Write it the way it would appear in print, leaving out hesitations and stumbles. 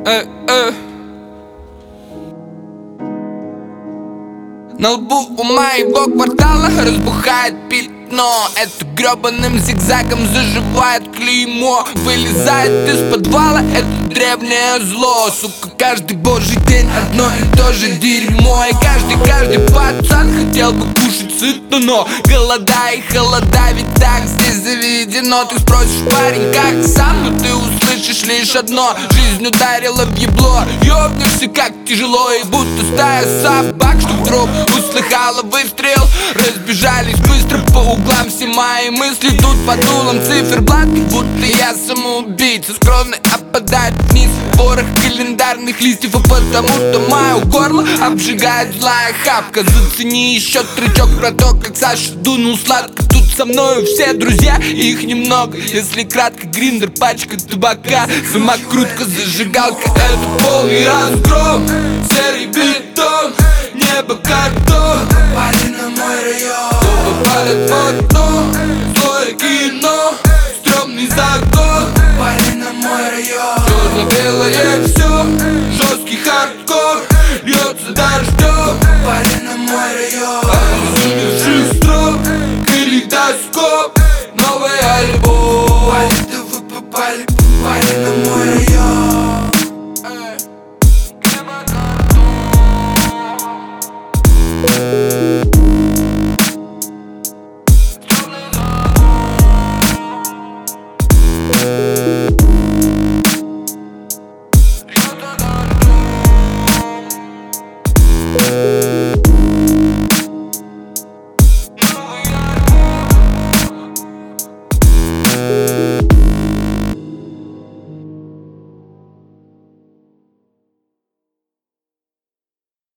На лбу у моего квартала разбухает пятно. Это гребаным зигзагом заживает клеймо. Вылезает из подвала это древнее зло. Сука, каждый божий день одно и то же дерьмо. И каждый пацан хотел бы кушать сытно, но голода и холода, ведь так здесь заведено. Ты спросишь, парень, как сам, но ты услышишь лишь одно: жизнь ударила в ебло. Ёбнешься, как тяжело, и будто стая собак, что вдруг услыхала выстрел. Разбежались быстро по углам, все мои мысли тут под дулом циферблат, будто я самоубийца. Скромный опадает вниз ворох календарных листьев, а потому что мое горло обжигает злая хапка. Зацени еще тречок про то, как Саша дунул сладко. Тут со мною все друзья, их немного. Если кратко, гриндер, пачка табака, самокрутка, зажигалка. Это полный разгром, серый бетон, небо картон. Попали на мой район, попадет в окно, злое кино, стрёмный загон. Попали на мой район, черно-белое все, жесткий хардкор, льется дождем. Попали на мой район, обезумевший